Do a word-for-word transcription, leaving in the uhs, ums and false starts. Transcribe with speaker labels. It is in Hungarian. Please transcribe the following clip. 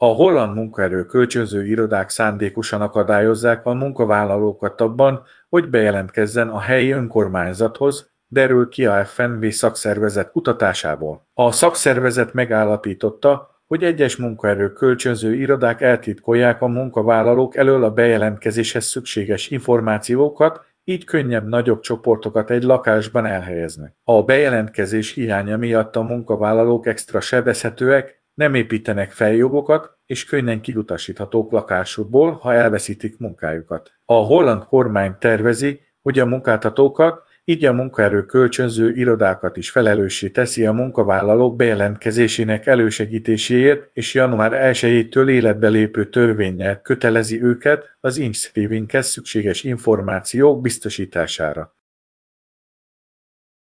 Speaker 1: A holland munkaerő kölcsönző irodák szándékosan akadályozzák a munkavállalókat abban, hogy bejelentkezzen a helyi önkormányzathoz, derül ki a ef en vé szakszervezet kutatásából. A szakszervezet megállapította, hogy egyes munkaerő kölcsönző irodák eltitkolják a munkavállalók elől a bejelentkezéshez szükséges információkat, így könnyebb nagyobb csoportokat egy lakásban elhelyeznek. A bejelentkezés hiánya miatt a munkavállalók extra sebezhetőek, nem építenek fel jogokat, és könnyen kiutasíthatók lakásukból, ha elveszítik munkájukat. A holland kormány tervezi, hogy a munkáltatókat, így a munkaerő kölcsönző irodákat is felelőssé teszi a munkavállalók bejelentkezésének elősegítéséért, és január elsejétől életbe lépő törvénnyel kötelezi őket az Inkscape-hez szükséges információk biztosítására.